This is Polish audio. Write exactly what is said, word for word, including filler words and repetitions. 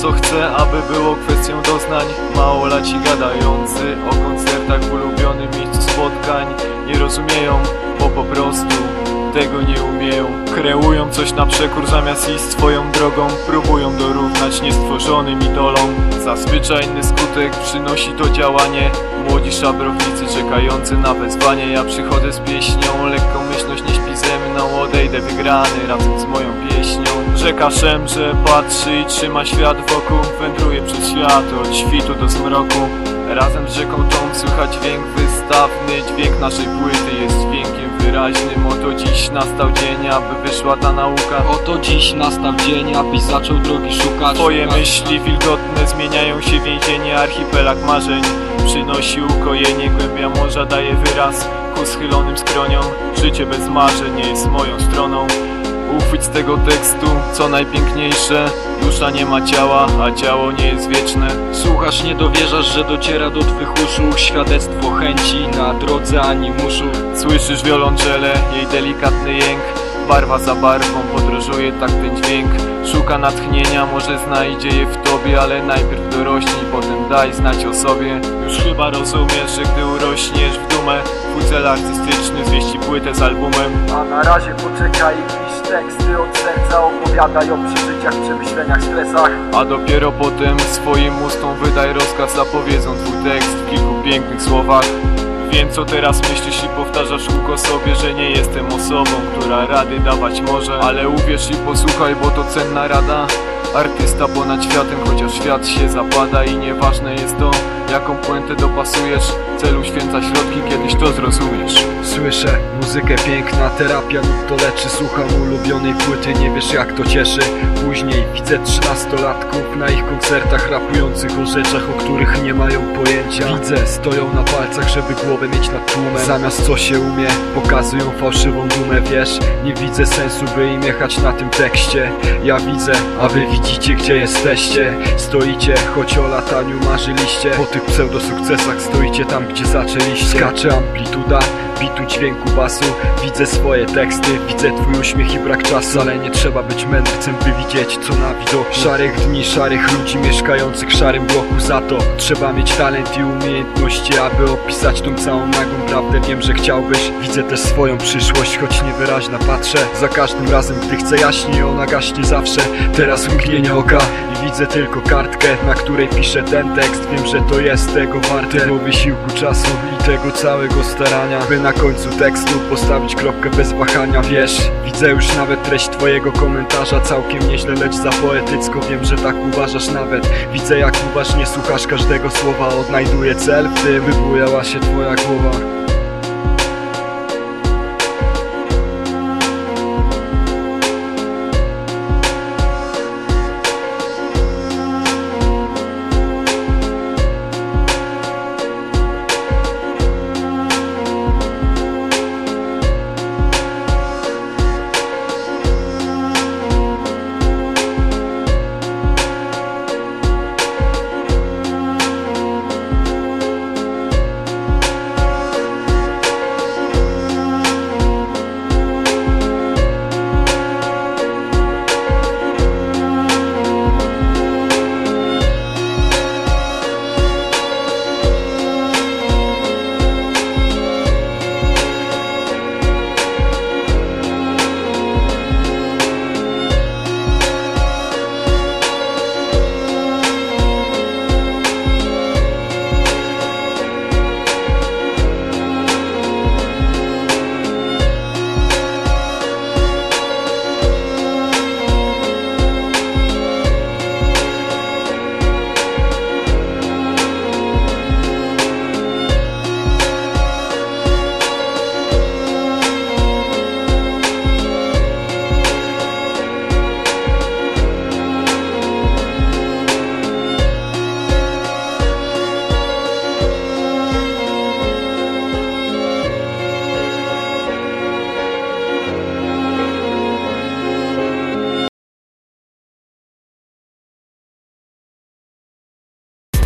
co chcę, aby było kwestią doznań. Małolaci gadający o koncertach w ulubionym miejscu spotkań nie rozumieją, bo po prostu tego nie umieją. Kreują coś na przekór zamiast iść swoją drogą. Próbują dorównać niestworzonym idolom. Zazwyczaj inny skutek przynosi to działanie. Młodzi szabrownicy czekający na wezwanie. Ja przychodzę z pieśnią, lekkomyślność nie śpi ze mną. Odejdę wygrany razem z moją pieśnią. Rzeka szemrze, patrzy i trzyma świat wokół. Wędruje przez świat od świtu do zmroku. Razem z rzeką tą słychać dźwięk wystawny. Dźwięk naszej płyty jest dźwiękiem wyraźnym. Oto dziś nastał dzień, aby wyszła ta nauka. Oto dziś nastał dzień, abyś zaczął drogi szukać. Twoje myśli wilgotne zmieniają się w więzienie. Archipelag marzeń przynosi ukojenie. Głębia morza daje wyraz ku schylonym skroniom. Życie bez marzeń nie jest moją stroną. Uchwyć z tego tekstu co najpiękniejsze. Dusza nie ma ciała, a ciało nie jest wieczne. Słuchasz, nie dowierzasz, że dociera do twych uszu świadectwo chęci na drodze animuszu. Słyszysz wiolonczele, jej delikatny jęk. Barwa za barwą podróżuje tak ten dźwięk. Szuka natchnienia, może znajdzie je w tobie. Ale najpierw dorośnij, potem daj znać o sobie. Już chyba rozumiesz, że gdy urośniesz w dumę, twój cel artystyczny zwieści płytę z albumem. A na razie poczekaj, pisz teksty od serca. Opowiadaj o przeżyciach, przemyśleniach, stresach. A dopiero potem swoim ustom wydaj rozkaz. Zapowiedzą twój tekst w kilku pięknych słowach. Wiem, co teraz myślisz i powtarzasz kółko sobie, że nie jestem osobą, która rady dawać może. Ale uwierz i posłuchaj, bo to cenna rada. Artysta ponad światem, chociaż świat się zapada. I nieważne jest to, jaką puentę dopasujesz. Cel uświęca środki, kiedyś to zrozumiesz. Słyszę muzykę, piękna terapia, nut to leczy. Słucham ulubionej płyty, nie wiesz jak to cieszy. Później widzę trzynastolatków na ich koncertach, rapujących o rzeczach, o których nie mają pojęcia. Widzę, stoją na palcach, żeby głowę mieć nad tłumem. Zamiast co się umie, pokazują fałszywą dumę. Wiesz, nie widzę sensu, by im jechać na tym tekście. Ja widzę, a wy widzicie, gdzie jesteście. Stoicie, choć o lataniu marzyliście. Po tych pseudosukcesach stoicie tam, gdzie zaczęliście. Skacze amplituda bitu, dźwięku, basu. Widzę swoje teksty, widzę twój uśmiech i brak czasu. Ale nie trzeba być mędrcem, by widzieć co na widoku. Szarych dni, szarych ludzi mieszkających w szarym bloku. Za to trzeba mieć talent i umiejętności, aby opisać tą całą nagłą prawdę. Wiem, że chciałbyś, widzę też swoją przyszłość, choć niewyraźna patrzę. Za każdym razem, gdy chcę jaśniej, ona gaśnie zawsze. Teraz mgnienie oka i widzę tylko kartkę, na której piszę ten tekst. Wiem, że to jest tego warte, tego wysiłku czasu i tego całego starania, by na końcu tekstu postawić kropkę bez wahania. Wiesz, widzę już nawet treść twojego komentarza. Całkiem nieźle, lecz za poetycko. Wiem, że tak uważasz nawet. Widzę jak uważnie słuchasz każdego słowa. Odnajduję cel w tym, by bujała się twoja głowa.